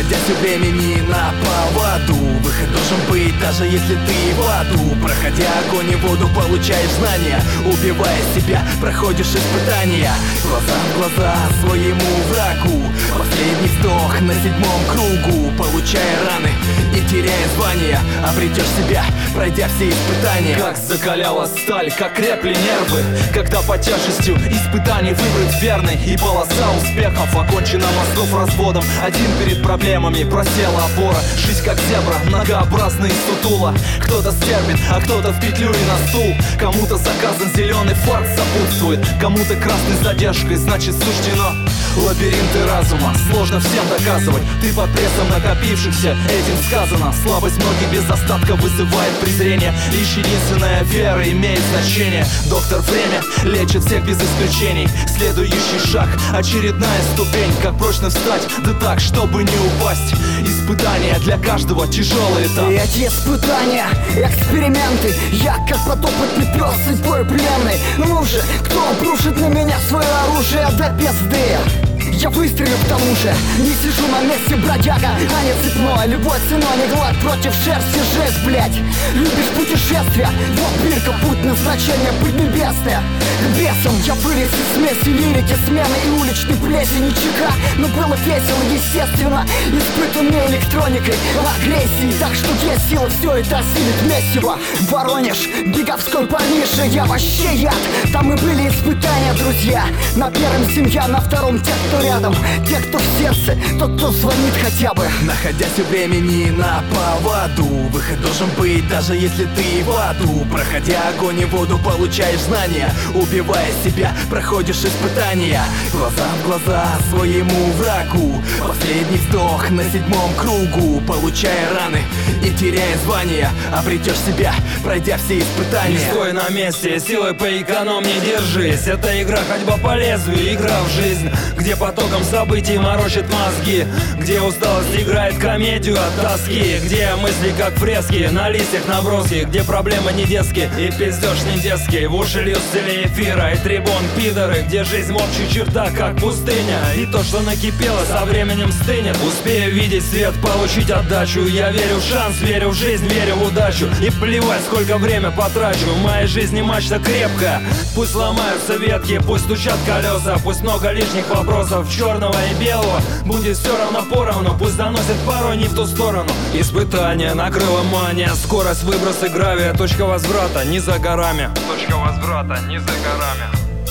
находясь у времени на поводу. Выход должен быть, даже если ты в аду. Проходя огонь и воду, получаешь знания. Убивая себя, проходишь испытания. Глаза в глаза своему врагу. Последний вздох на 7-м кругу. Получая раны и теряя звания, обретешь себя, пройдя все испытания. Как закаляла сталь, как крепли нервы, когда под тяжестью испытаний выбрать верный. И полоса успехов окончена мозгов разводом. Один перед проблемами, просела опора. Жизнь как зебра, многообразная и сутула. Кто-то стерпит, а кто-то в петлю и на стул. Кому-то заказан зеленый фарт сопутствует, кому-то красной задержкой, значит суждено. Лабиринты разума, сложно всем доказывать. Ты под прессом накопившихся, этим сказано. Слабость многих без остатка вызывает презрение. Лишь единственная вера имеет значение. Доктор время лечит всех без исключений. Следующий шаг, очередная ступень. Как прочно встать, да так, чтобы не упасть. Испытания для каждого тяжелый этап. И эти испытания, эксперименты. Я как подопытный пес и твой пленный. Ну же, кто обрушит на меня свое оружие до пизды? Я выстрелю к тому же. Не сижу на месте, бродяга, а не цепной. Любой ценой не глад против шерсти, жесть, блять. Любишь путешествия? Вот бирка, путь назначения поднебесное. К бесам я вылез из смеси лирики, смены и уличной плесени чека. Но было весело, естественно. Испытанной электроникой, агрессией. Так что есть сила все это осилить месиво. Воронеж, беговской парниша, я вообще яд. Там и были испытания, друзья. На первом семья, на втором те, кто рядом, те, кто в сердце, тот, кто звонит хотя бы. Находясь у времени на поводу. Выход должен быть, даже если ты в аду. Проходя огонь и воду, получаешь знания. Убивая себя, проходишь испытания. Глаза в глаза своему врагу. Последний вздох на 7-м кругу. Получая раны и теряя звания, обретешь себя, пройдя все испытания. Не стой на месте, силой поэкономнее держись. Это игра, ходьба по лезвию, игра в жизнь, где потоком событий морочит мозги, где усталость играет комедию от тоски, где мысли как фрески на листьях наброски, где проблемы не детские и пиздеж не детский. В уши льют стили эфира и трибун пидоры, где жизнь в общих чертах как пустыня, и то, что накипело, со временем стынет. Успею видеть свет, получить отдачу. Я верю в шанс, верю в жизнь, верю в удачу. И плевать, сколько время потрачу. В моей жизни мачта крепкая. Пусть ломаются ветки, пусть стучат колеса, пусть много лишних вопросов черного и белого. Будет все равно поровну, пусть заносит порой не в ту сторону. Испытание, накрыла мания, скорость выброса гравия, точка возврата не за горами. Точка возврата не за горами.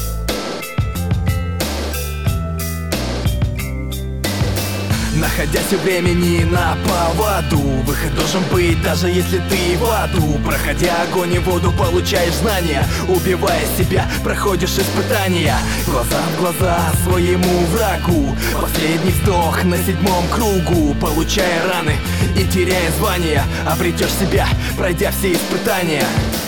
Находясь у времени на поводу. Выход должен быть, даже если ты в аду. Проходя огонь и воду, получаешь знания. Убивая себя, проходишь испытания. Глаза в глаза своему врагу. Последний вздох на 7-м кругу. Получая раны и теряя звания, обретешь себя, пройдя все испытания.